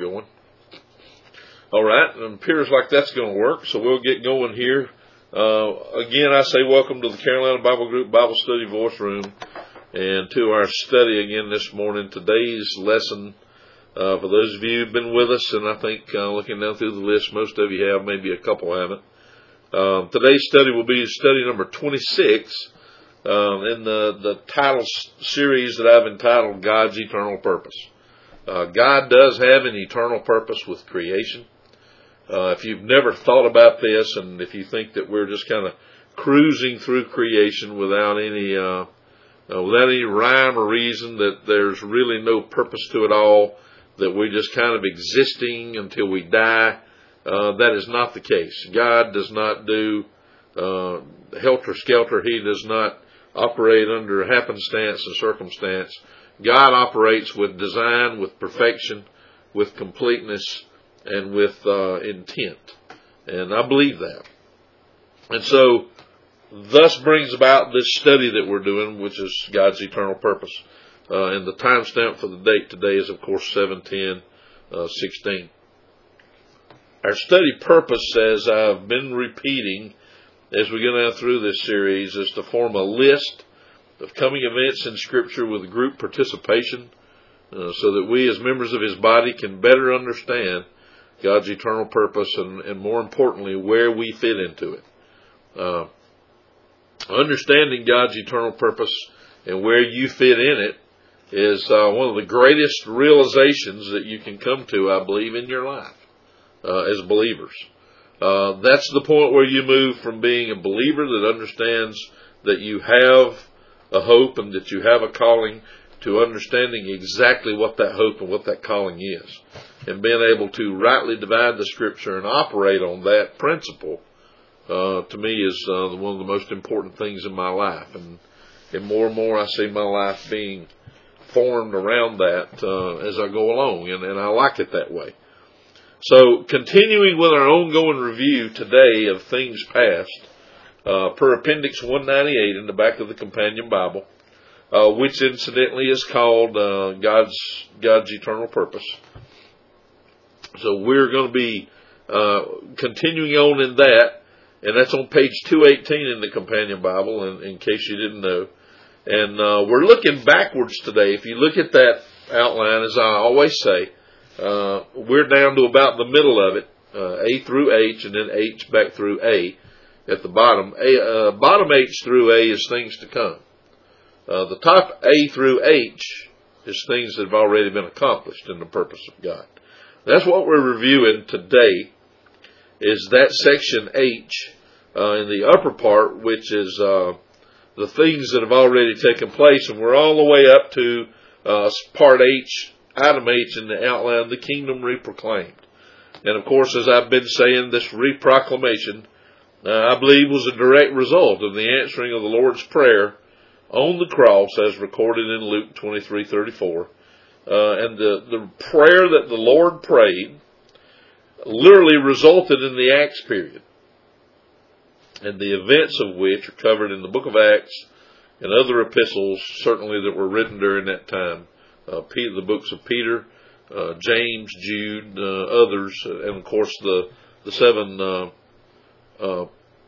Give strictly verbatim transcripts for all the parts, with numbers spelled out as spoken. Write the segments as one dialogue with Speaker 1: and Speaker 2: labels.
Speaker 1: going. All right, it appears like that's going to work, so we'll get going here. Uh, again, I say welcome to the Carolina Bible Group Bible Study Voice Room and to our study again this morning. Today's lesson, uh, for those of you who've been with us, and I think uh, looking down through the list, most of you have, maybe a couple haven't. Um, today's study will be study number twenty-six um, in the, the title series that I've entitled God's Eternal Purpose. Uh, God does have an eternal purpose with creation. Uh, if you've never thought about this, and if you think that we're just kind of cruising through creation without any uh, uh, without any rhyme or reason, that there's really no purpose to it all, that we're just kind of existing until we die, uh, that is not the case. God does not do uh, helter-skelter. He does not operate under happenstance and circumstance. God operates with design, with perfection, with completeness, and with uh, intent. And I believe that. And so, thus brings about this study that we're doing, which is God's eternal purpose. Uh, and the timestamp for the date today is, of course, seven ten sixteen. Our study purpose, as I've been repeating as we go down through this series, is to form a list of coming events in Scripture with group participation, uh, so that we as members of His body can better understand God's eternal purpose and, and more importantly, where we fit into it. Uh, understanding God's eternal purpose and where you fit in it is uh, one of the greatest realizations that you can come to, I believe, in your life uh, as believers. Uh, that's the point where you move from being a believer that understands that you have a hope and that you have a calling, to understanding exactly what that hope and what that calling is, and being able to rightly divide the Scripture and operate on that principle, uh, to me is uh, one of the most important things in my life. And, and more and more I see my life being formed around that uh, as I go along, and, and I like it that way. So, continuing with our ongoing review today of things past, uh, per Appendix one ninety-eight in the back of the Companion Bible, Uh, which incidentally is called uh, God's God's Eternal Purpose. So we're going to be uh, continuing on in that, and that's on page two eighteen in the Companion Bible, in, in case you didn't know. And uh, we're looking backwards today. If you look at that outline, as I always say, uh, we're down to about the middle of it, uh, A through H, and then H back through A at the bottom. A, uh, bottom H through A is things to come. Uh, the top A through H is things that have already been accomplished in the purpose of God. That's what we're reviewing today, is that section H uh, in the upper part, which is uh, the things that have already taken place, and we're all the way up to uh, part H, item H in the outline, the kingdom reproclaimed. And of course, as I've been saying, this reproclamation, uh, I believe, was a direct result of the answering of the Lord's Prayer on the cross, as recorded in Luke twenty-three thirty-four. Uh, and the, the prayer that the Lord prayed literally resulted in the Acts period, and the events of which are covered in the book of Acts and other epistles, certainly that were written during that time. Uh, Peter, the books of Peter, uh, James, Jude, uh, others, and of course the, the seven uh, uh,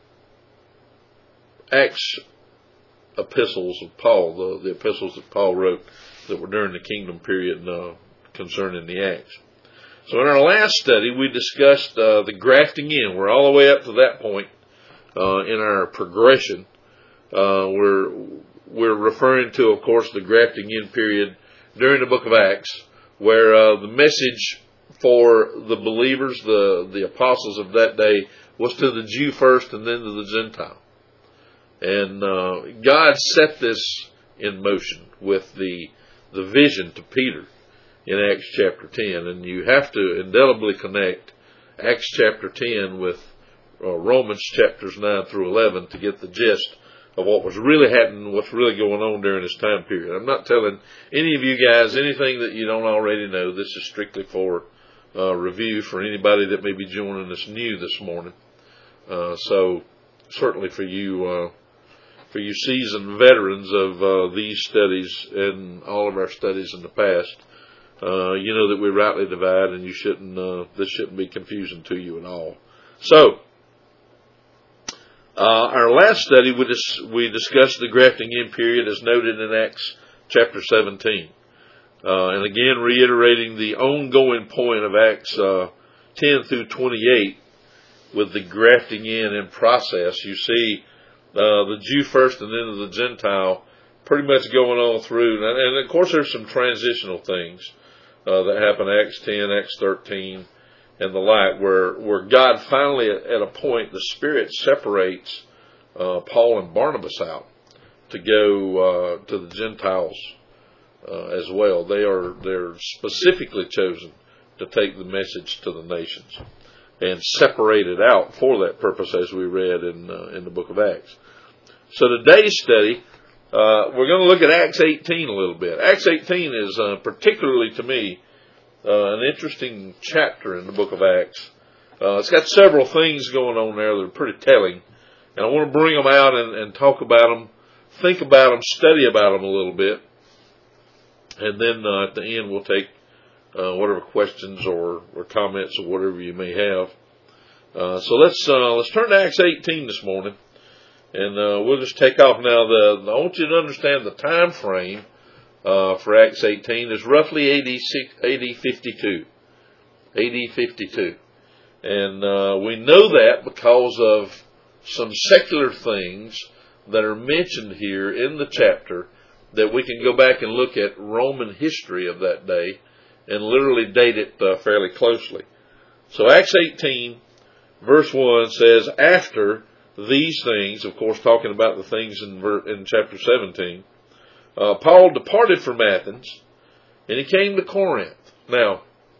Speaker 1: Acts epistles of Paul, the, the epistles that Paul wrote that were during the kingdom period uh, concerning the Acts. So in our last study, we discussed uh, the grafting in. We're all the way up to that point uh, in our progression. Uh, we're we're referring to, of course, the grafting in period during the book of Acts, where uh, the message for the believers, the, the apostles of that day, was to the Jew first and then to the Gentile. And uh, God set this in motion with the the vision to Peter in Acts chapter ten. And you have to indelibly connect Acts chapter ten with uh, Romans chapters nine through eleven to get the gist of what was really happening, what's really going on during this time period. I'm not telling any of you guys anything that you don't already know. This is strictly for uh, review for anybody that may be joining us new this morning. Uh, so certainly for you uh, for you seasoned veterans of uh, these studies and all of our studies in the past, uh, you know that we rightly divide, and you shouldn't. Uh, this shouldn't be confusing to you at all. So, uh, our last study we dis- we discussed the grafting in period as noted in Acts chapter seventeen, uh, and again reiterating the ongoing point of Acts uh, ten through twenty-eight with the grafting in in process. You see uh, the Jew first, and then the Gentile, pretty much going on through, and, and of course there's some transitional things uh, that happen in Acts ten, Acts thirteen, and the like, where where God finally at, at a point the Spirit separates uh, Paul and Barnabas out to go uh, to the Gentiles uh, as well. They are they're specifically chosen to take the message to the nations and separated out for that purpose, as we read in uh, in the book of Acts. So today's study, uh, we're going to look at Acts eighteen a little bit. Acts eighteen is uh, particularly to me uh, an interesting chapter in the book of Acts. Uh, it's got several things going on there that are pretty telling, and I want to bring them out and, and talk about them, think about them, study about them a little bit, and then uh, at the end we'll take uh, whatever questions or, or comments or whatever you may have. Uh, so let's uh, let's turn to Acts eighteen this morning, and uh, we'll just take off now. The I want you to understand the time frame uh, for Acts eighteen is roughly A D fifty-two, A D fifty-two, and uh, we know that because of some secular things that are mentioned here in the chapter that we can go back and look at Roman history of that day and literally date it uh, fairly closely. So Acts eighteen, verse one says, after these things, of course talking about the things in, ver- in chapter seventeen, uh, Paul departed from Athens and he came to Corinth. Now,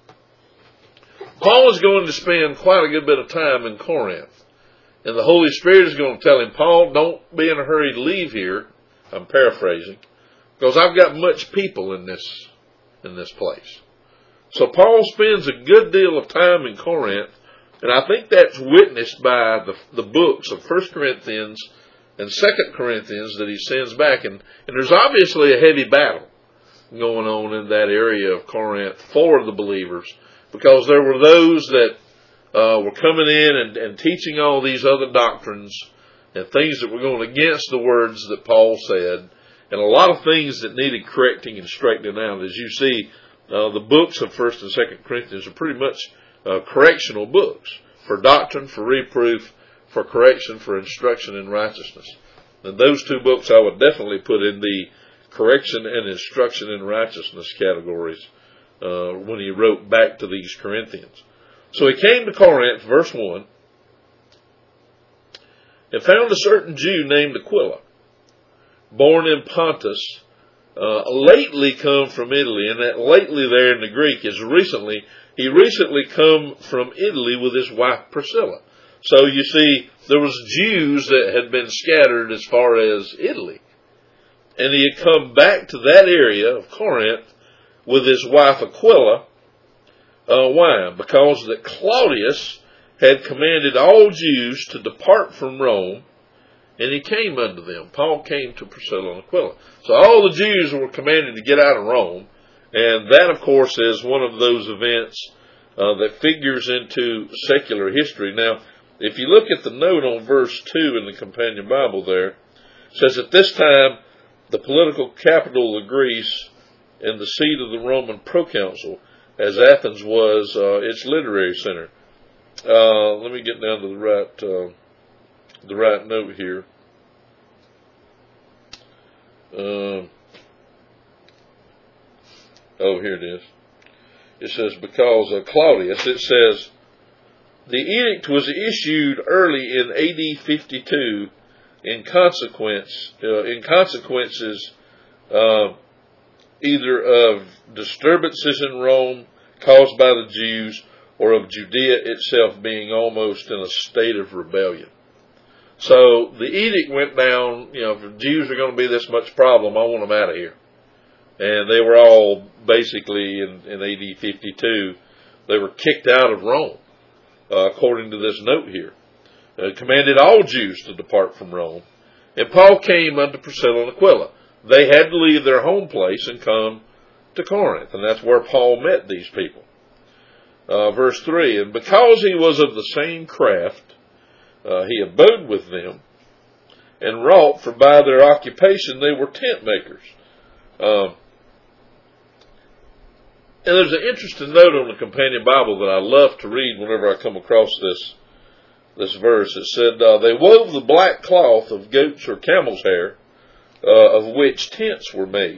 Speaker 1: Paul is going to spend quite a good bit of time in Corinth. And the Holy Spirit is going to tell him, Paul, don't be in a hurry to leave here. I'm paraphrasing, because I've got much people in this in this place. So Paul spends a good deal of time in Corinth, and I think that's witnessed by the, the books of First Corinthians and Second Corinthians that he sends back. And, and there's obviously a heavy battle going on in that area of Corinth for the believers, because there were those that Uh, were coming in and, and teaching all these other doctrines and things that were going against the words that Paul said, and a lot of things that needed correcting and straightening out. As you see, uh, the books of First and Second Corinthians are pretty much uh, correctional books for doctrine, for reproof, for correction, for instruction in righteousness. And those two books I would definitely put in the correction and instruction in righteousness categories uh, when he wrote back to these Corinthians. So he came to Corinth, verse one, and found a certain Jew named Aquila, born in Pontus, uh, lately come from Italy. And that lately there in the Greek is recently. He recently come from Italy with his wife Priscilla. So you see, there was Jews that had been scattered as far as Italy. And he had come back to that area of Corinth with his wife Aquila. Uh, why? Because that Claudius had commanded all Jews to depart from Rome, and he came unto them. Paul came to Priscilla and Aquila. So all the Jews were commanded to get out of Rome, and that, of course, is one of those events uh, that figures into secular history. Now, if you look at the note on verse two in the Companion Bible there, it says, at this time, the political capital of Greece and the seat of the Roman proconsul, as Athens was uh, its literary center. Uh, let me get down to the right uh, the right note here. Uh, oh, here it is. It says, because uh, Claudius, it says, the edict was issued early in A D fifty-two in consequence, uh, in consequences uh, either of disturbances in Rome caused by the Jews, or of Judea itself being almost in a state of rebellion. So the edict went down, you know, if the Jews are going to be this much problem, I want them out of here. And they were all basically in, in A D fifty-two, they were kicked out of Rome, uh, according to this note here. Uh, commanded all Jews to depart from Rome. And Paul came unto Priscilla and Aquila. They had to leave their home place and come to Corinth, and that's where Paul met these people. Uh, verse three, and because he was of the same craft, uh, he abode with them, and wrought, for by their occupation they were tent makers. Um, and there's an interesting note on the Companion Bible that I love to read whenever I come across this this verse. It said, uh, they wove the black cloth of goats or camel's hair, uh, of which tents were made.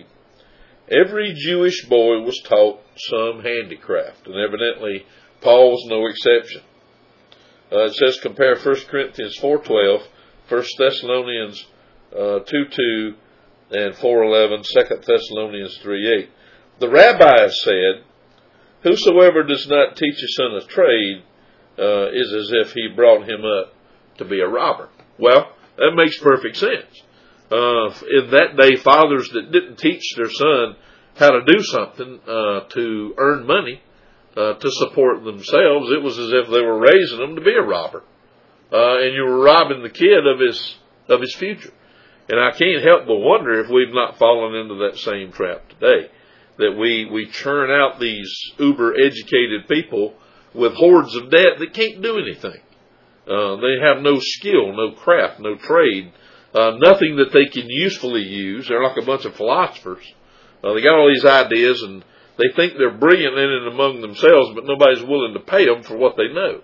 Speaker 1: Every Jewish boy was taught some handicraft, and evidently Paul was no exception. Uh, it says compare First Corinthians four twelve, First Thessalonians uh, two two, and four eleven, Second Thessalonians three eight. The rabbis said, whosoever does not teach his son a trade uh, is as if he brought him up to be a robber. Well, that makes perfect sense. Uh, in that day, fathers that didn't teach their son how to do something uh, to earn money uh, to support themselves, it was as if they were raising them to be a robber, uh, and you were robbing the kid of his of his future. And I can't help but wonder if we've not fallen into that same trap today, that we we churn out these uber educated people with hordes of debt that can't do anything. Uh, they have no skill, no craft, no trade. Uh, nothing that they can usefully use. They're like a bunch of philosophers. Uh, they got all these ideas, and they think they're brilliant in and among themselves, but nobody's willing to pay them for what they know.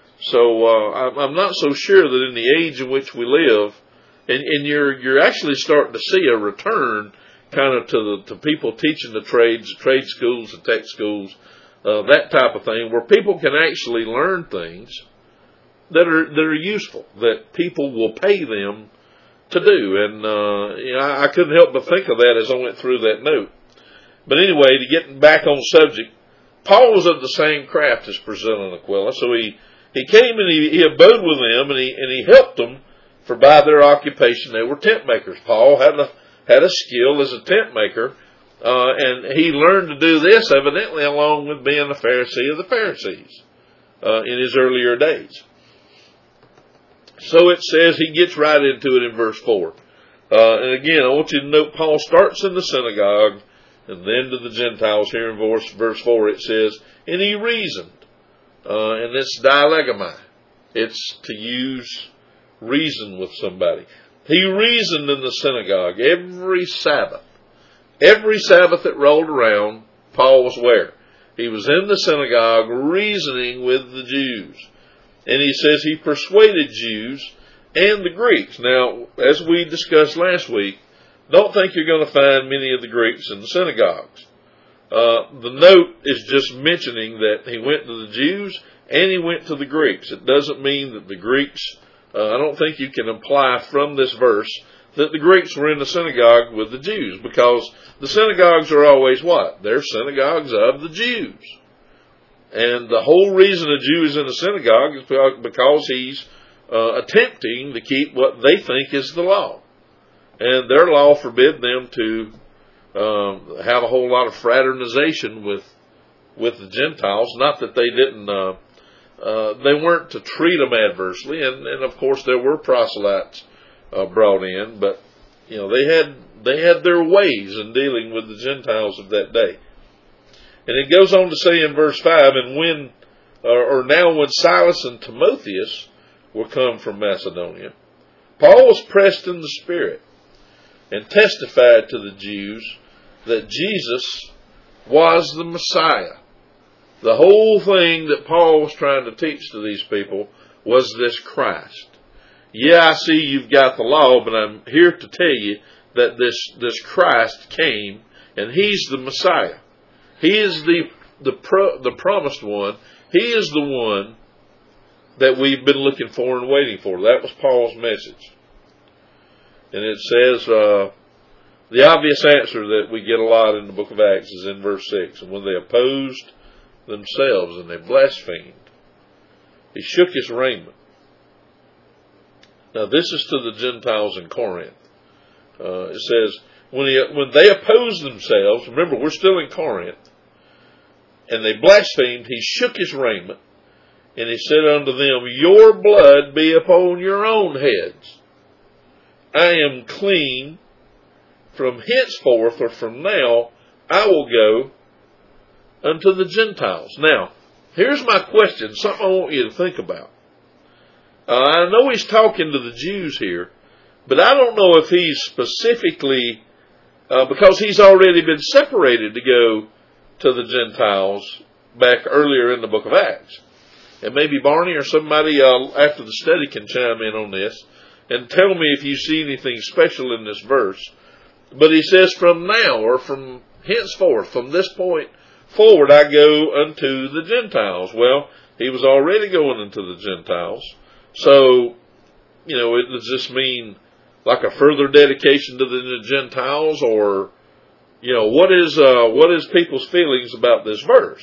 Speaker 1: So uh, I'm not so sure that in the age in which we live, and, and you're you're actually starting to see a return kind of to the to people teaching the trades, the trade schools, the tech schools, uh, that type of thing, where people can actually learn things that are that are useful, that people will pay them to do. And uh, you know, I couldn't help but think of that as I went through that note. But anyway, to get back on subject, Paul was of the same craft as Priscilla and Aquila, so he, he came and he, he abode with them, and he and he helped them, for by their occupation they were tent makers. Paul had a had a skill as a tent maker, uh, and he learned to do this evidently along with being a Pharisee of the Pharisees uh, in his earlier days. So it says he gets right into it in verse four. Uh, and again, I want you to note Paul starts in the synagogue and then to the Gentiles. Here in verse, verse four it says, and he reasoned. Uh, and it's dialegomai. It's to use reason with somebody. He reasoned in the synagogue every Sabbath. Every Sabbath that rolled around, Paul was where? He was in the synagogue reasoning with the Jews. And he says he persuaded Jews and the Greeks. Now, as we discussed last week, don't think you're going to find many of the Greeks in the synagogues. Uh, the note is just mentioning that he went to the Jews and he went to the Greeks. It doesn't mean that the Greeks, uh, I don't think you can imply from this verse that the Greeks were in the synagogue with the Jews, because the synagogues are always what? They're synagogues of the Jews. And the whole reason a Jew is in the synagogue is because he's uh, attempting to keep what they think is the law. And their law forbid them to um, have a whole lot of fraternization with with the Gentiles. Not that they didn't, uh, uh, they weren't to treat them adversely. And, and of course there were proselytes uh, brought in, but you know they had they had their ways in dealing with the Gentiles of that day. And it goes on to say in verse five, and when, or now when Silas and Timotheus were come from Macedonia, Paul was pressed in the Spirit and testified to the Jews that Jesus was the Messiah. The whole thing that Paul was trying to teach to these people was this Christ. Yeah, I see you've got the law, but I'm here to tell you that this, this Christ came, and he's the Messiah. He is the the pro, the promised one. He is the one that we've been looking for and waiting for. That was Paul's message. And it says, uh, the obvious answer that we get a lot in the book of Acts is in verse six. And when they opposed themselves and they blasphemed, he shook his raiment. Now this is to the Gentiles in Corinth. Uh, it says, when, he, when they opposed themselves, remember we're still in Corinth, and they blasphemed, he shook his raiment, and he said unto them, your blood be upon your own heads. I am clean. From henceforth, or from now, I will go unto the Gentiles. Now, here's my question, something I want you to think about. Uh, I know he's talking to the Jews here, but I don't know if he's specifically, uh, because he's already been separated to go to the Gentiles back earlier in the book of Acts. And maybe Barney or somebody uh, after the study can chime in on this and tell me if you see anything special in this verse. But he says, from now, or from henceforth, from this point forward, I go unto the Gentiles. Well, he was already going into the Gentiles. So, you know, it, does this mean like a further dedication to the Gentiles, or, you know, what is uh, what is people's feelings about this verse?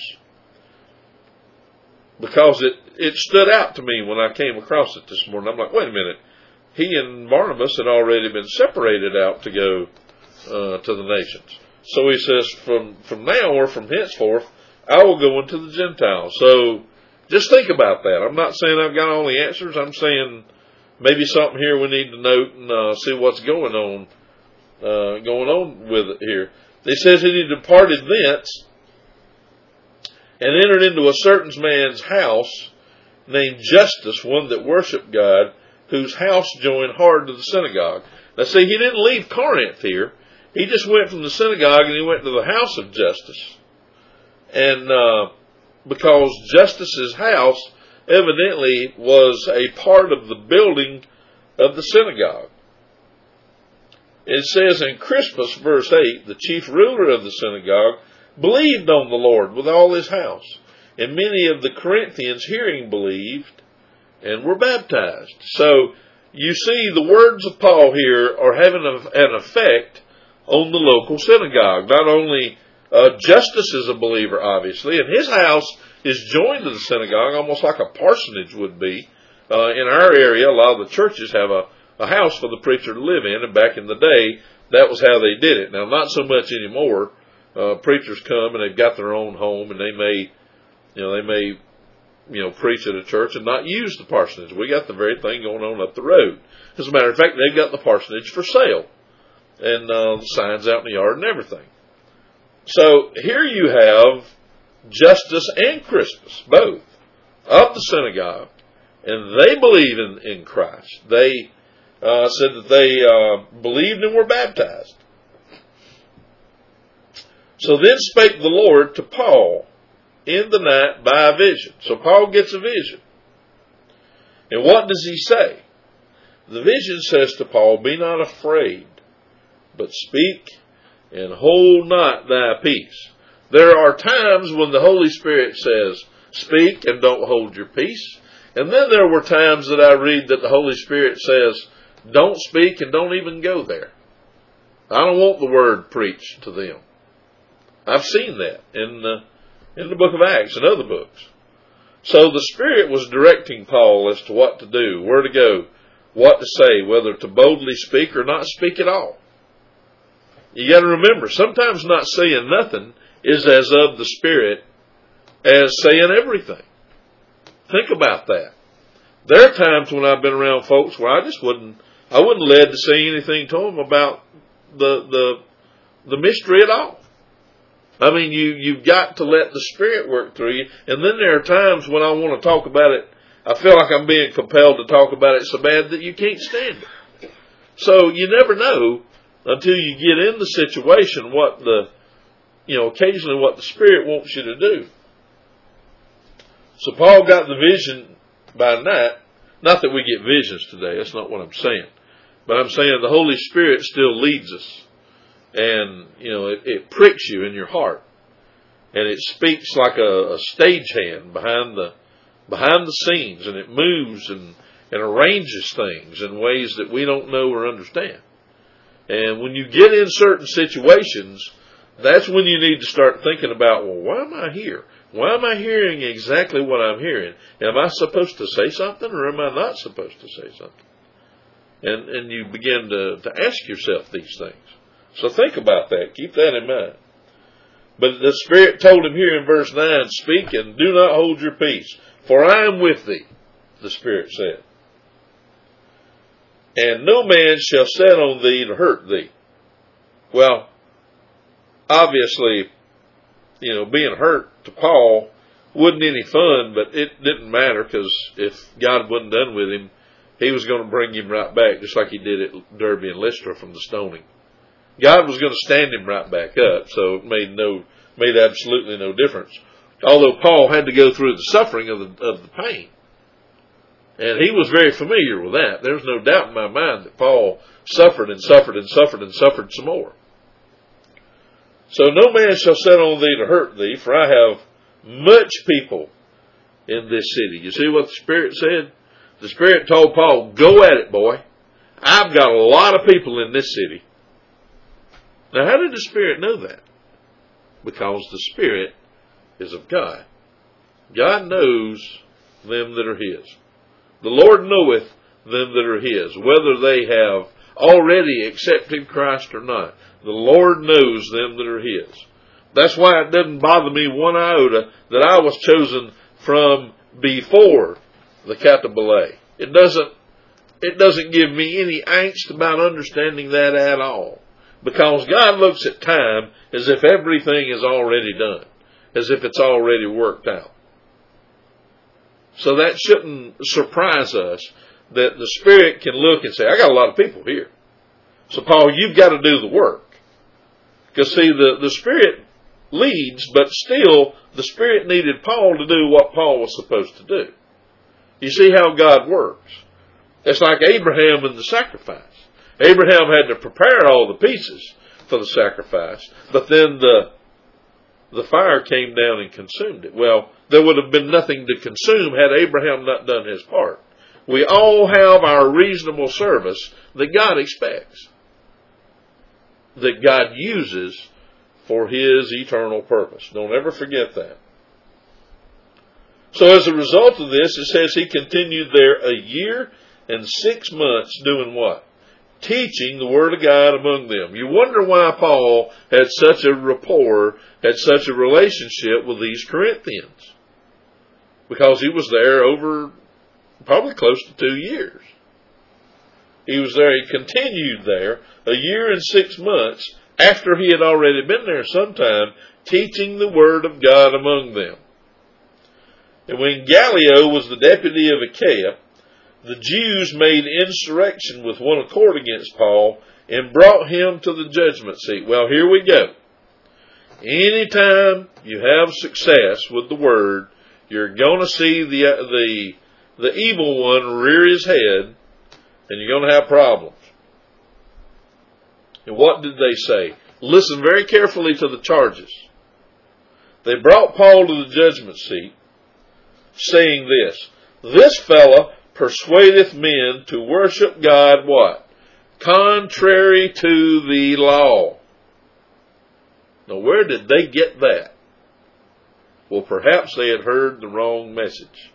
Speaker 1: Because it, it stood out to me when I came across it this morning. I'm like, wait a minute. He and Barnabas had already been separated out to go uh, to the nations. So he says, from, from now or from henceforth, I will go into the Gentiles. So just think about that. I'm not saying I've got all the answers. I'm saying maybe something here we need to note and uh, see what's going on, uh, going on with it here. It says that he departed thence and entered into a certain man's house named Justus, one that worshiped God, whose house joined hard to the synagogue. Now see, he didn't leave Corinth here. He just went from the synagogue and he went to the house of Justus. And uh, because Justus's house evidently was a part of the building of the synagogue. It says in Crispus, verse eight, the chief ruler of the synagogue believed on the Lord with all his house. And many of the Corinthians hearing believed and were baptized. So you see the words of Paul here are having a, an effect on the local synagogue. Not only uh, Justus is a believer, obviously, and his house is joined to the synagogue, almost like a parsonage would be. Uh, in our area, a lot of the churches have a, a house for the preacher to live in, and back in the day, that was how they did it. Now, not so much anymore. Uh, preachers come and they've got their own home, and they may, you know, they may, you know, preach at a church and not use the parsonage. We got the very thing going on up the road. As a matter of fact, they've got the parsonage for sale, and uh, the signs out in the yard and everything. So here you have Justus and Crispus, both, of the synagogue, and they believe in, in Christ. They uh, said that they uh, believed and were baptized. So then spake the Lord to Paul in the night by a vision. So Paul gets a vision. And what does he say? The vision says to Paul, be not afraid, but speak and hold not thy peace. There are times when the Holy Spirit says, speak and don't hold your peace. And then there were times that I read that the Holy Spirit says, don't speak and don't even go there. I don't want the word preached to them. I've seen that in the, in the book of Acts and other books. So the Spirit was directing Paul as to what to do, where to go, what to say, whether to boldly speak or not speak at all. You got to remember, sometimes not saying nothing is as of the Spirit as saying everything. Think about that. There are times when I've been around folks where I just wouldn't, I wasn't led to say anything to them about the the the mystery at all. I mean, you, you've got to let the Spirit work through you. And then there are times when I want to talk about it, I feel like I'm being compelled to talk about it so bad that you can't stand it. So you never know until you get in the situation what the, you know, occasionally what the Spirit wants you to do. So Paul got the vision by night. Not that we get visions today. That's not what I'm saying. But I'm saying the Holy Spirit still leads us. And, you know, it, it pricks you in your heart. And it speaks like a, a stagehand behind the behind the scenes. And it moves and, and arranges things in ways that we don't know or understand. And when you get in certain situations, that's when you need to start thinking about, well, why am I here? Why am I hearing exactly what I'm hearing? Am I supposed to say something or am I not supposed to say something? And, and you begin to, to ask yourself these things. So think about that. Keep that in mind. But the Spirit told him here in verse nine, speak and do not hold your peace, for I am with thee, the Spirit said. And no man shall set on thee to hurt thee. Well, obviously, you know, being hurt to Paul wasn't any fun, but it didn't matter because if God wasn't done with him, he was going to bring him right back, just like he did at Derbe and Lystra from the stoning. God was going to stand him right back up, so it made no, made absolutely no difference. Although Paul had to go through the suffering of the, of the pain. And he was very familiar with that. There's no doubt in my mind that Paul suffered and suffered and suffered and suffered some more. So no man shall set on thee to hurt thee, for I have much people in this city. You see what the Spirit said? The Spirit told Paul, go at it, boy. I've got a lot of people in this city. Now, how did the Spirit know that? Because the Spirit is of God. God knows them that are His. The Lord knoweth them that are His, whether they have already accepted Christ or not. The Lord knows them that are His. That's why it doesn't bother me one iota that I was chosen from before the Catabole. It doesn't, it doesn't give me any angst about understanding that at all. Because God looks at time as if everything is already done. As if it's already worked out. So that shouldn't surprise us that the Spirit can look and say, I got a lot of people here. So Paul, you've got to do the work. Because see, the, the Spirit leads, but still the Spirit needed Paul to do what Paul was supposed to do. You see how God works. It's like Abraham and the sacrifice. Abraham had to prepare all the pieces for the sacrifice, but then the the fire came down and consumed it. Well, there would have been nothing to consume had Abraham not done his part. We all have our reasonable service that God expects, that God uses for His eternal purpose. Don't ever forget that. So as a result of this, it says he continued there a year and six months doing what? Teaching the Word of God among them. You wonder why Paul had such a rapport, had such a relationship with these Corinthians. Because he was there over probably close to two years. He was there, he continued there a year and six months after he had already been there sometime, teaching the Word of God among them. And when Gallio was the deputy of Achaia, the Jews made insurrection with one accord against Paul and brought him to the judgment seat. Well, here we go. Anytime you have success with the Word, you're going to see the, the, the evil one rear his head, and you're going to have problems. And what did they say? Listen very carefully to the charges. They brought Paul to the judgment seat, saying this, this fellow persuadeth men to worship God, what? Contrary to the law. Now, where did they get that? Well, perhaps they had heard the wrong message.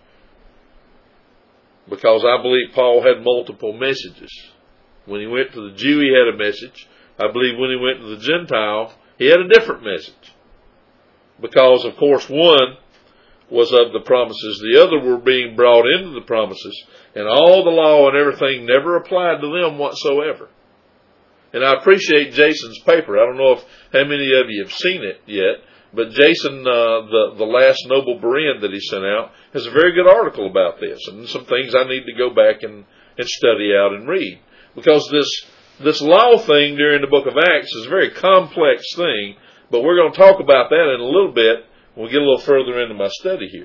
Speaker 1: Because I believe Paul had multiple messages. When he went to the Jew, he had a message. I believe when he went to the Gentile, he had a different message. Because, of course, one was of the promises. The other were being brought into the promises. And all the law and everything never applied to them whatsoever. And I appreciate Jason's paper. I don't know if how many of you have seen it yet. But Jason, uh, the, the last Noble Berean that he sent out, has a very good article about this. And some things I need to go back and, and study out and read. Because this, this law thing during the book of Acts is a very complex thing. But we're going to talk about that in a little bit. We'll get a little further into my study here.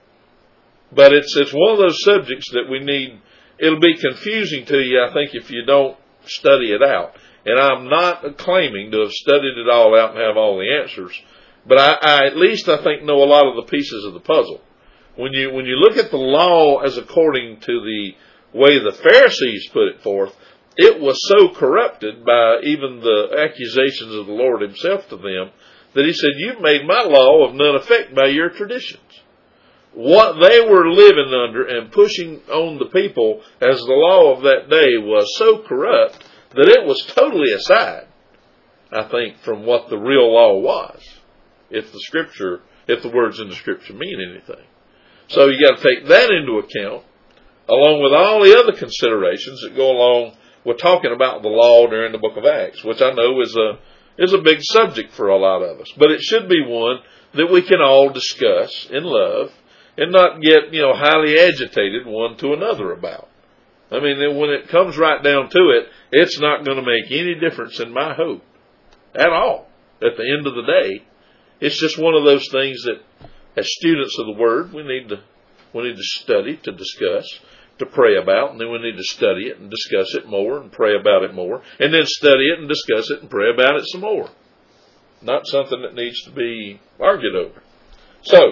Speaker 1: But it's it's one of those subjects that we need. It'll be confusing to you, I think, if you don't study it out. And I'm not claiming to have studied it all out and have all the answers. But I, I at least, I think, know a lot of the pieces of the puzzle. When you when you look at the law as according to the way the Pharisees put it forth, it was so corrupted by even the accusations of the Lord Himself to them, that He said, you've made my law of none effect by your traditions. What they were living under and pushing on the people as the law of that day was so corrupt that it was totally aside, I think, from what the real law was. If the scripture, if the words in the scripture mean anything. So you got to take that into account, along with all the other considerations that go along with talking about the law during the book of Acts, which I know is a is a big subject for a lot of us. But it should be one that we can all discuss in love and not get, you know, highly agitated one to another about. I mean, when it comes right down to it, it's not going to make any difference in my hope at all at the end of the day. It's just one of those things that, as students of the Word, we need to we need to study, to discuss, to pray about, and then we need to study it and discuss it more and pray about it more, and then study it and discuss it and pray about it some more. Not something that needs to be argued over. So,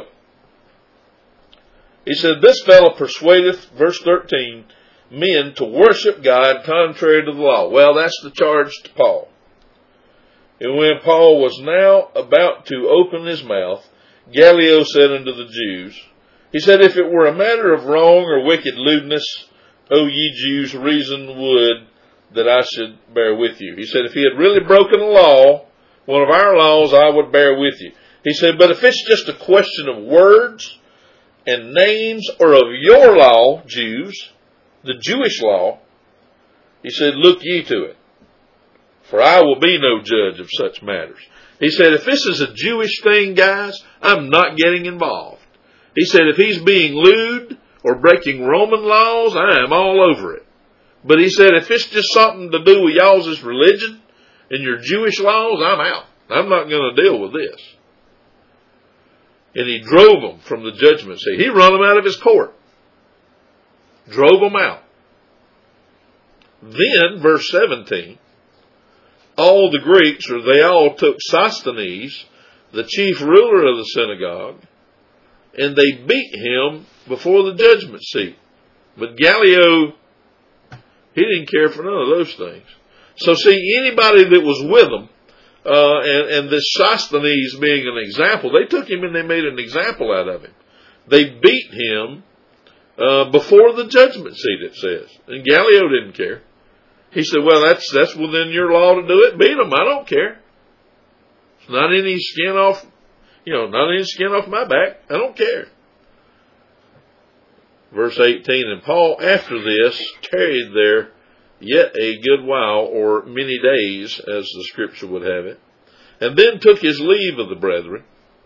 Speaker 1: he said, this fellow persuadeth, verse thirteen, men to worship God contrary to the law. Well, that's the charge to Paul. And when Paul was now about to open his mouth, Gallio said unto the Jews, he said, if it were a matter of wrong or wicked lewdness, O ye Jews, reason would that I should bear with you. He said, if he had really broken a law, one of our laws, I would bear with you. He said, but if it's just a question of words and names or of your law, Jews, the Jewish law, he said, look ye to it, for I will be no judge of such matters. He said, if this is a Jewish thing, guys, I'm not getting involved. He said, if he's being lewd or breaking Roman laws, I am all over it. But he said, if it's just something to do with y'all's religion and your Jewish laws, I'm out. I'm not going to deal with this. And he drove them from the judgment seat. He run them out of his court. Drove them out. Then, verse seventeen, all the Greeks, or they all took Sosthenes, the chief ruler of the synagogue, and they beat him before the judgment seat. But Gallio, he didn't care for none of those things. So see, anybody that was with them, uh, and, and this Sosthenes being an example, they took him and they made an example out of him. They beat him uh, before the judgment seat, it says. And Gallio didn't care. He said, well, that's that's within your law to do it. Beat them. I don't care. It's not any skin off, you know, not any skin off my back. I don't care. Verse eighteen, and Paul after this tarried there yet a good while, or many days, as the scripture would have it, and then took his leave of the brethren,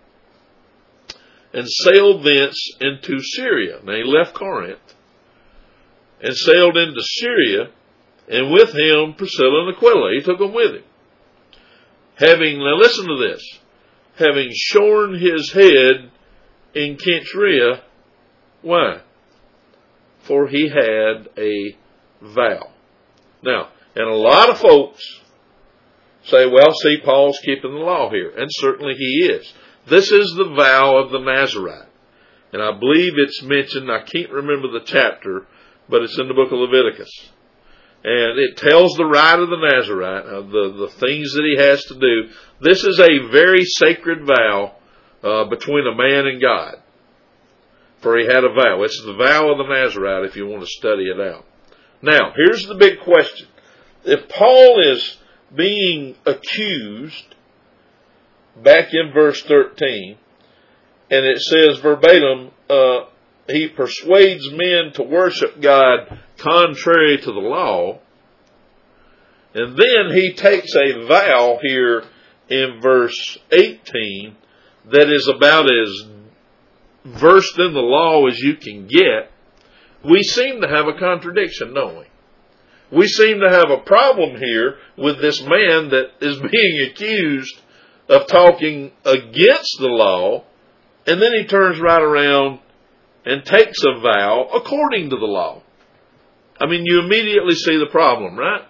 Speaker 1: and sailed thence into Syria. Now he left Corinth, and sailed into Syria, and with him Priscilla and Aquila. He took them with him. Having, now listen to this, having shorn his head in Cenchrea. Why? For he had a vow. Now, and a lot of folks say, well, see, Paul's keeping the law here. And certainly he is. This is the vow of the Nazarite. And I believe it's mentioned, I can't remember the chapter, but it's in the book of Leviticus. And it tells the rite of the Nazarite, uh, the, the things that he has to do. This is a very sacred vow uh, between a man and God. For he had a vow. It's the vow of the Nazarite if you want to study it out. Now, here's the big question. If Paul is being accused, back in verse thirteen, and it says verbatim, uh, he persuades men to worship God contrary to the law, and then he takes a vow here in verse eighteen that is about as versed in the law as you can get, we seem to have a contradiction, don't we? We seem to have a problem here with this man that is being accused of talking against the law, and then he turns right around and takes a vow according to the law. I mean, you immediately see the problem, right?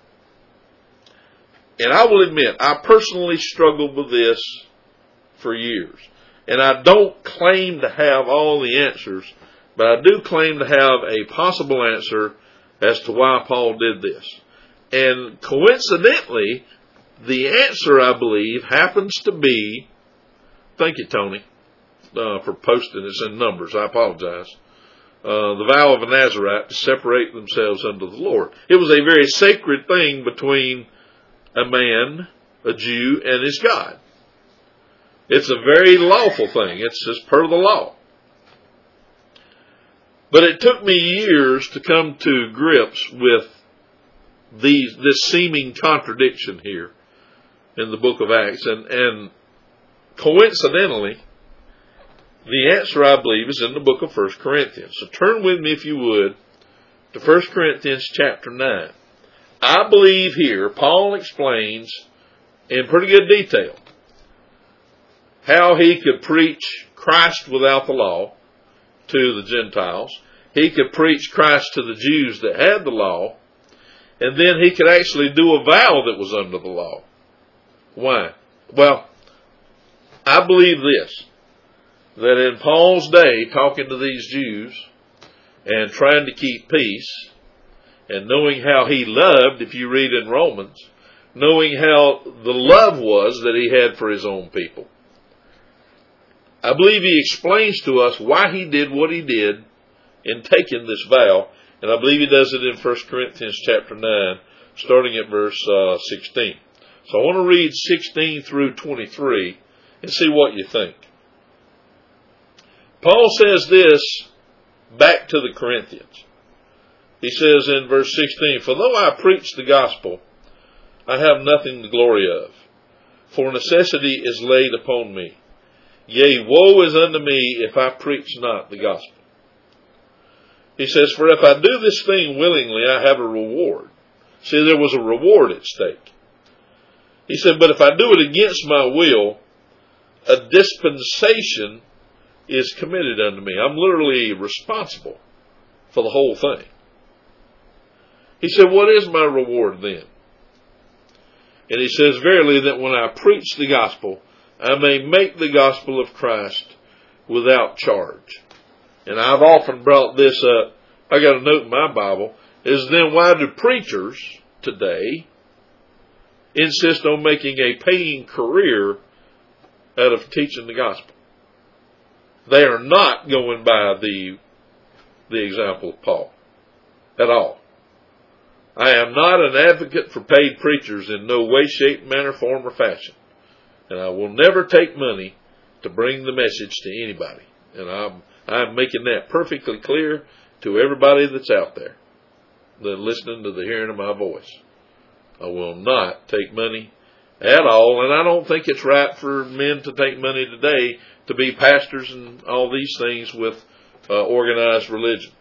Speaker 1: And I will admit, I personally struggled with this for years. And I don't claim to have all the answers, but I do claim to have a possible answer as to why Paul did this. And coincidentally, the answer, I believe, happens to be, thank you, Tony, uh, for posting this in numbers. I apologize. Uh, the vow of a Nazarite to separate themselves unto the Lord. It was a very sacred thing between a man, a Jew, and his God. It's a very lawful thing. It's just per the law. But it took me years to come to grips with these, this seeming contradiction here. in the book of Acts. And, and coincidentally, the answer, I believe, is in the book of First Corinthians. So turn with me, if you would, to First Corinthians chapter nine. I believe here Paul explains in pretty good detail how he could preach Christ without the law to the Gentiles. He could preach Christ to the Jews that had the law. And then he could actually do a vow that was under the law. Why? Well, I believe this, that in Paul's day, talking to these Jews and trying to keep peace, and knowing how he loved, if you read in Romans, knowing how the love was that he had for his own people, I believe he explains to us why he did what he did in taking this vow, and I believe he does it in First Corinthians chapter nine, starting at verse uh, sixteen. So I want to read sixteen through twenty-three and see what you think. Paul says this back to the Corinthians. He says in verse sixteen, "For though I preach the gospel, I have nothing to glory of, for necessity is laid upon me. Yea, woe is unto me if I preach not the gospel." He says, "For if I do this thing willingly, I have a reward." See, there was a reward at stake. He said, "But if I do it against my will, a dispensation is committed unto me." I'm literally responsible for the whole thing. He said, "What is my reward then?" And he says, "Verily, that when I preach the gospel, I may make the gospel of Christ without charge." And I've often brought this up. I got a note in my Bible, is then why do preachers today insist on making a paying career out of teaching the gospel? They are not going by the, the example of Paul at all. I am not an advocate for paid preachers in no way, shape, manner, form, or fashion. And I will never take money to bring the message to anybody. And I'm, I'm making that perfectly clear to everybody that's out there that listening to the hearing of my voice. I will not take money at all. And I don't think it's right for men to take money today to be pastors and all these things with uh, organized religion.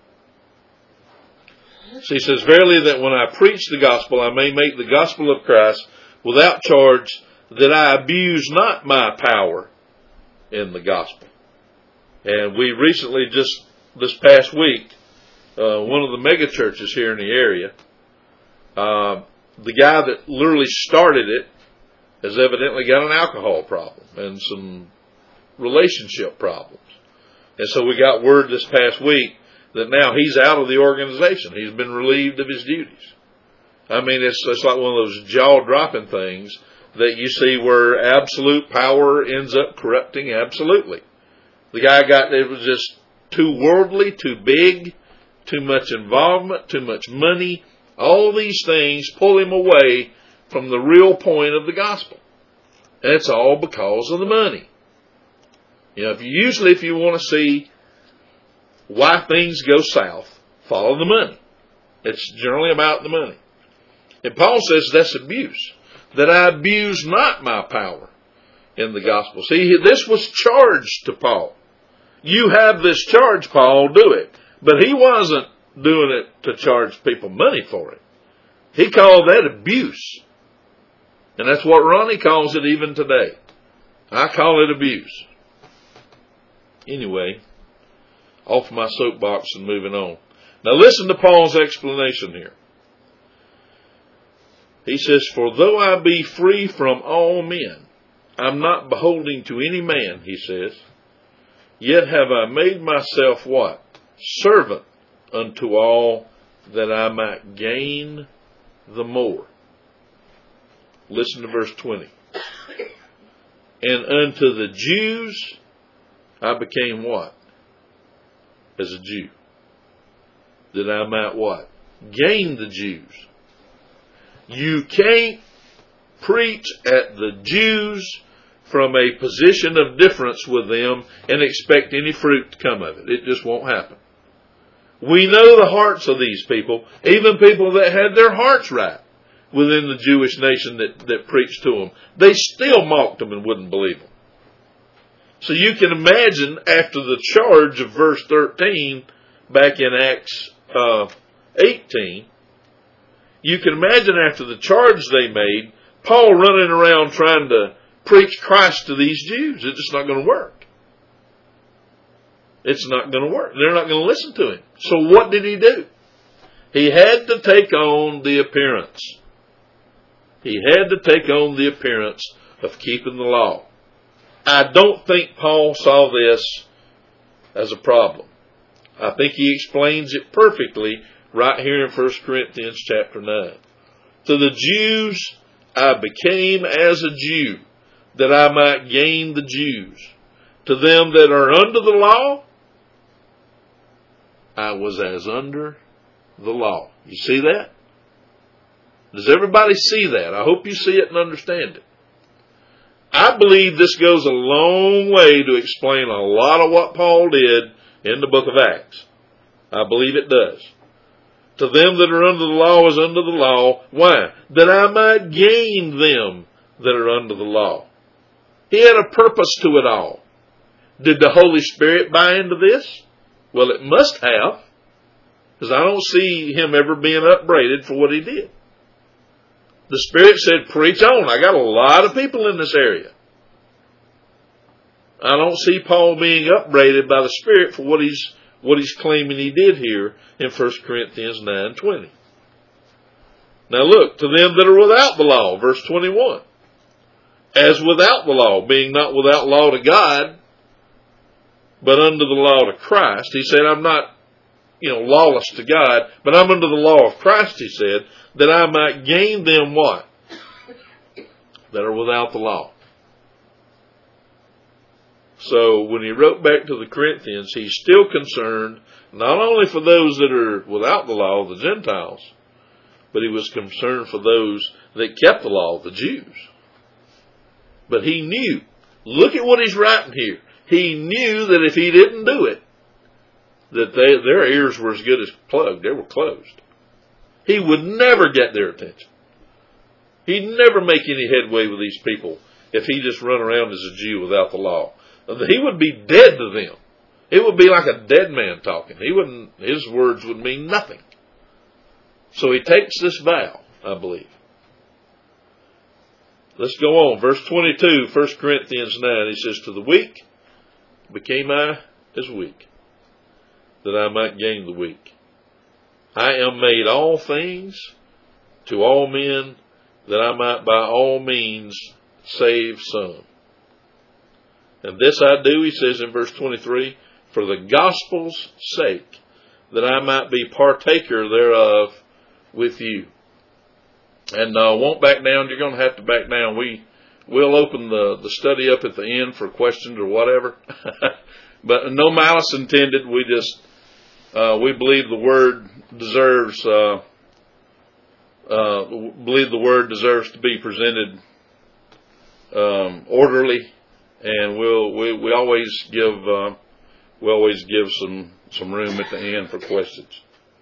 Speaker 1: So he says, "Verily, that when I preach the gospel, I may make the gospel of Christ without charge, that I abuse not my power in the gospel." And we recently, just this past week, uh, one of the mega churches here in the area, uh, the guy that literally started it has evidently got an alcohol problem and some relationship problems. And so we got word this past week that now he's out of the organization. He's been relieved of his duties. I mean, it's, it's like one of those jaw-dropping things that you see where absolute power ends up corrupting absolutely. The guy got, it was just too worldly, too big, too much involvement, too much money. All these things pull him away from the real point of the gospel. And it's all because of the money. You know, if you, usually if you want to see why things go south, follow the money. It's generally about the money. And Paul says that's abuse. That I abuse not my power in the gospel. See, this was charged to Paul. You have this charge, Paul, do it. But he wasn't doing it to charge people money for it. He called that abuse. And that's what Ronnie calls it even today. I call it abuse. Anyway, off my soapbox and moving on. Now listen to Paul's explanation here. He says, "For though I be free from all men, I'm not beholding to any man," he says, "yet have I made myself" what? "Servant unto all, that I might gain the more." Listen to verse twenty. "And unto the Jews I became" what? "As a Jew, that I might" what? "Gain the Jews." You can't preach at the Jews from a position of difference with them and expect any fruit to come of it. It just won't happen. We know the hearts of these people, even people that had their hearts right. within the Jewish nation that, that preached to them. They still mocked them and wouldn't believe them. So you can imagine after the charge of verse thirteen back in Acts uh, eighteen, you can imagine after the charge they made, Paul running around trying to preach Christ to these Jews. It's just not going to work. It's not going to work. They're not going to listen to him. So what did he do? He had to take on the appearance. He had to take on the appearance of keeping the law. I don't think Paul saw this as a problem. I think he explains it perfectly right here in First Corinthians chapter nine. To the Jews I became as a Jew, that I might gain the Jews. To them that are under the law, I was as under the law. You see that? Does everybody see that? I hope you see it and understand it. I believe this goes a long way to explain a lot of what Paul did in the book of Acts. I believe it does. To them that are under the law is under the law. Why? That I might gain them that are under the law. He had a purpose to it all. Did the Holy Spirit buy into this? Well, it must have, because I don't see him ever being upbraided for what he did. The Spirit said, preach on. I got a lot of people in this area. I don't see Paul being upbraided by the Spirit for what he's what he's claiming he did here in First Corinthians nine twenty. Now look, to them that are without the law, verse twenty-one. As without the law, being not without law to God, but under the law to Christ. He said, I'm not, you know, lawless to God, but I'm under the law of Christ, he said, that I might gain them what? That are without the law. So when he wrote back to the Corinthians, he's still concerned not only for those that are without the law, the Gentiles, but he was concerned for those that kept the law, the Jews. But he knew, look at what he's writing here. He knew that if he didn't do it, that they, their ears were as good as plugged. They were closed. He would never get their attention. He'd never make any headway with these people if he just run around as a Jew without the law. He would be dead to them. It would be like a dead man talking. He wouldn't, his words would mean nothing. So he takes this vow, I believe. Let's go on. Verse twenty-two, First Corinthians nine, he says, to the weak became I as weak, that I might gain the weak. I am made all things to all men, that I might by all means save some. And this I do, he says in verse twenty-three, for the gospel's sake, that I might be partaker thereof with you. And uh, won't back down. You're going to have to back down. We, we'll open the, the study up at the end for questions or whatever. But no malice intended. We just, uh, we believe the word deserves, uh, uh, believe the word deserves to be presented um, orderly. And we'll, we, we always give, uh, we always give some, some room at the end for questions.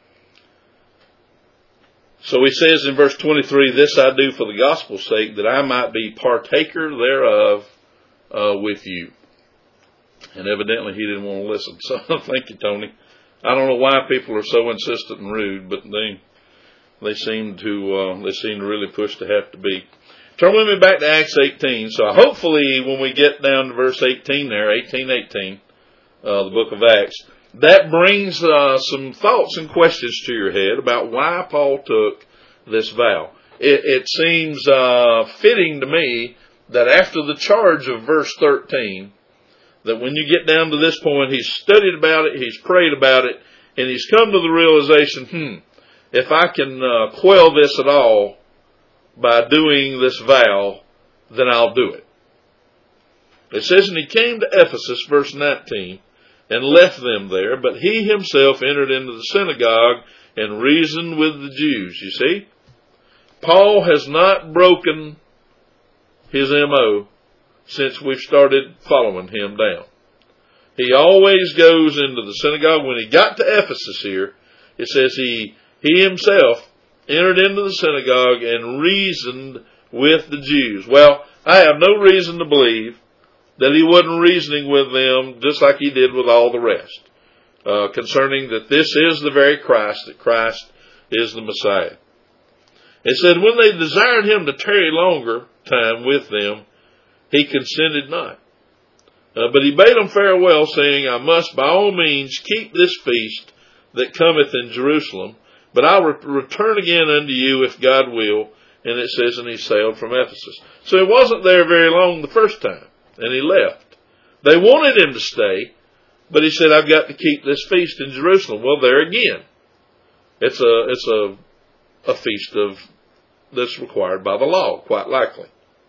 Speaker 1: So he says in verse twenty-three, this I do for the gospel's sake, that I might be partaker thereof uh, with you. And evidently he didn't want to listen. So thank you, Tony. I don't know why people are so insistent and rude, but they they seem to uh, they seem to really push to have to be. Turn with me back to Acts eighteen. So hopefully when we get down to verse eighteen there, eighteen eighteen, uh, the book of Acts, that brings uh, some thoughts and questions to your head about why Paul took this vow. It, it seems uh, fitting to me that after the charge of verse thirteen, that when you get down to this point, he's studied about it, he's prayed about it, and he's come to the realization, hmm, if I can uh, quell this at all by doing this vow, then I'll do it. It says, and he came to Ephesus, verse nineteen, and left them there, but he himself entered into the synagogue and reasoned with the Jews. You see, Paul has not broken his M O since we've started following him down. He always goes into the synagogue. When he got to Ephesus here, it says he, he himself entered into the synagogue and reasoned with the Jews. Well, I have no reason to believe that he wasn't reasoning with them just like he did with all the rest, uh, concerning that this is the very Christ, that Christ is the Messiah. It said, when they desired him to tarry longer time with them, he consented not. Uh, but he bade them farewell, saying, I must by all means keep this feast that cometh in Jerusalem, but I'll re- return again unto you if God will. And it says, and he sailed from Ephesus. So he wasn't there very long the first time, and he left. They wanted him to stay, but he said, I've got to keep this feast in Jerusalem. Well, there again, it's a it's a a feast of that's required by the law, quite likely.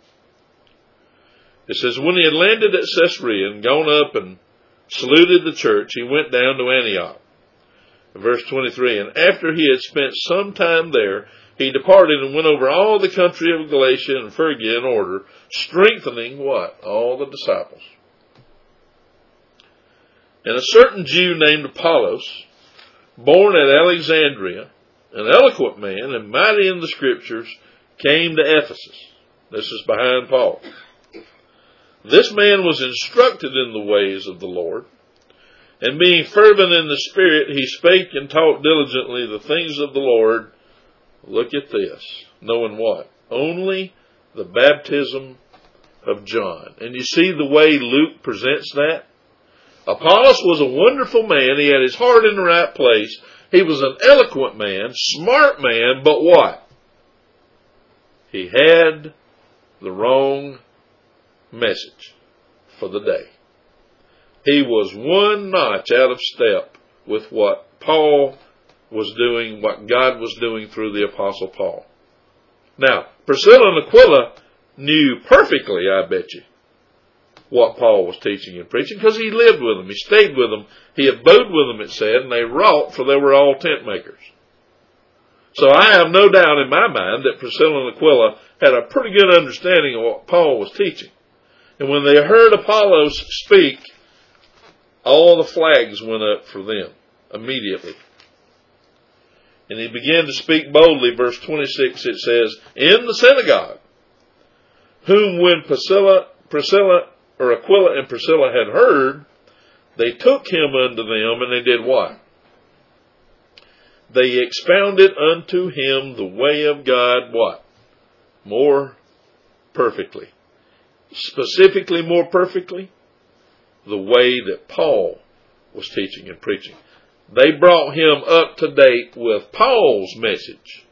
Speaker 1: It says, when he had landed at Caesarea and gone up and saluted the church, he went down to Antioch. Verse twenty-three, and after he had spent some time there, he departed and went over all the country of Galatia and Phrygia in order, strengthening what? All the disciples. And a certain Jew named Apollos, born at Alexandria, an eloquent man and mighty in the Scriptures, came to Ephesus. This is behind Paul. This man was instructed in the ways of the Lord, and being fervent in the Spirit, he spake and taught diligently the things of the Lord. Look at this. Knowing what? Only the baptism of John. And you see the way Luke presents that? Apollos was a wonderful man. He had his heart in the right place. He was an eloquent man, smart man, but what? He had the wrong message for the day. He was one notch out of step with what Paul was doing, what God was doing through the Apostle Paul. Now, Priscilla and Aquila knew perfectly, I bet you, what Paul was teaching and preaching, because he lived with them, he stayed with them, he abode with them, it said, and they wrought, for they were all tent makers. So I have no doubt in my mind that Priscilla and Aquila had a pretty good understanding of what Paul was teaching. And when they heard Apollos speak, all the flags went up for them immediately. And he began to speak boldly. Verse twenty-six, it says, in the synagogue, whom when Priscilla, Priscilla or Aquila and Priscilla had heard, they took him unto them, and they did what? They expounded unto him the way of God, what? More perfectly. Specifically more perfectly, the way that Paul was teaching and preaching. They brought him up to date with Paul's message,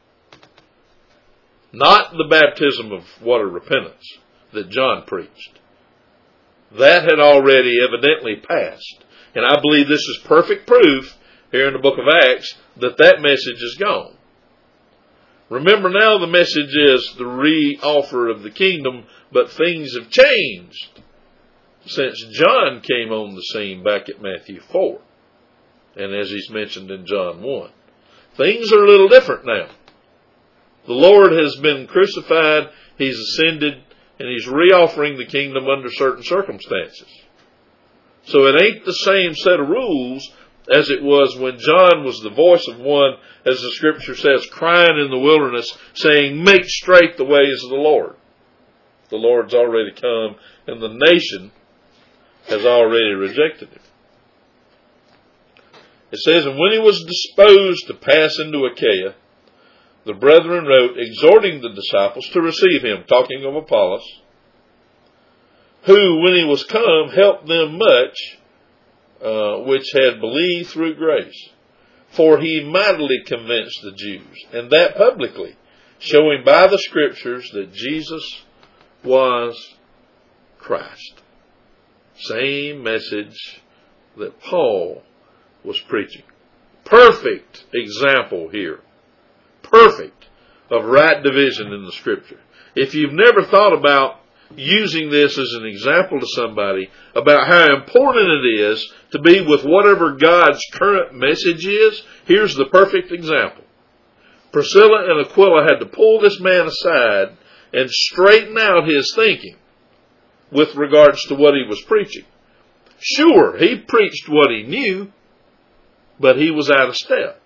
Speaker 1: not the baptism of water repentance that John preached. That had already evidently passed. And I believe this is perfect proof here in the book of Acts that that message is gone. Remember now the message is the re-offer of the kingdom, but things have changed since John came on the scene back at Matthew four. And as he's mentioned in John one. Things are a little different now. The Lord has been crucified, he's ascended, and he's re-offering the kingdom under certain circumstances. So it ain't the same set of rules as it was when John was the voice of one, as the Scripture says, crying in the wilderness, saying, make straight the ways of the Lord. The Lord's already come, and the nation has already rejected him. It says, and when he was disposed to pass into Achaia, the brethren wrote, exhorting the disciples to receive him, talking of Apollos, who, when he was come, helped them much, uh, which had believed through grace. For he mightily convinced the Jews, and that publicly, showing by the Scriptures that Jesus was Christ. Same message that Paul was preaching. Perfect example here. Perfect of right division in the Scripture. If you've never thought about using this as an example to somebody about how important it is to be with whatever God's current message is, here's the perfect example. Priscilla and Aquila had to pull this man aside and straighten out his thinking with regards to what he was preaching. Sure, he preached what he knew, but he was out of step.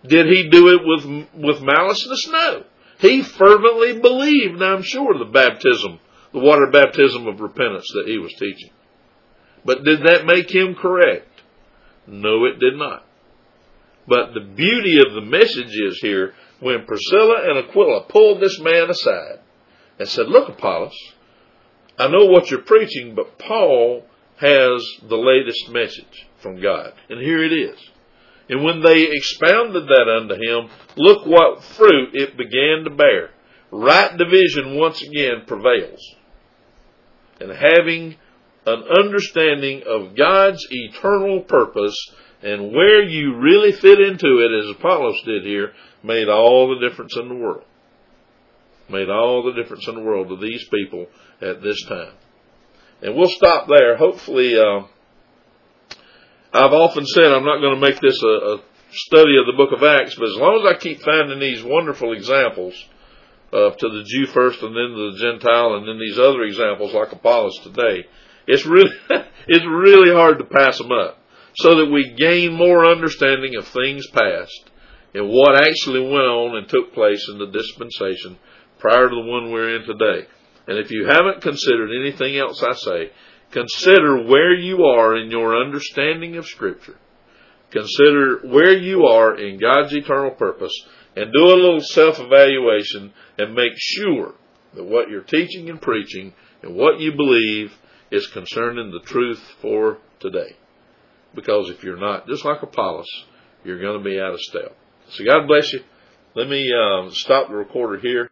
Speaker 1: Did he do it with, with maliceness? No. He fervently believed, I'm sure, the baptism, the water baptism of repentance that he was teaching. But did that make him correct? No, it did not. But the beauty of the message is here, when Priscilla and Aquila pulled this man aside and said, look, Apollos, I know what you're preaching, but Paul has the latest message from God. And here it is. And when they expounded that unto him, look what fruit it began to bear. Right division once again prevails. And having an understanding of God's eternal purpose and where you really fit into it, as Apollos did here, made all the difference in the world. Made all the difference in the world to these people at this time. And we'll stop there. Hopefully, uh, I've often said I'm not going to make this a, a study of the book of Acts, but as long as I keep finding these wonderful examples uh, to the Jew first and then the Gentile and then these other examples like Apollos today, it's really, it's really hard to pass them up, so that we gain more understanding of things past and what actually went on and took place in the dispensation prior to the one we're in today. And if you haven't considered anything else I say, consider where you are in your understanding of Scripture. Consider where you are in God's eternal purpose, and do a little self-evaluation and make sure that what you're teaching and preaching and what you believe is concerning the truth for today. Because if you're not, just like Apollos, you're going to be out of step. So God bless you. Let me uh, stop the recorder here.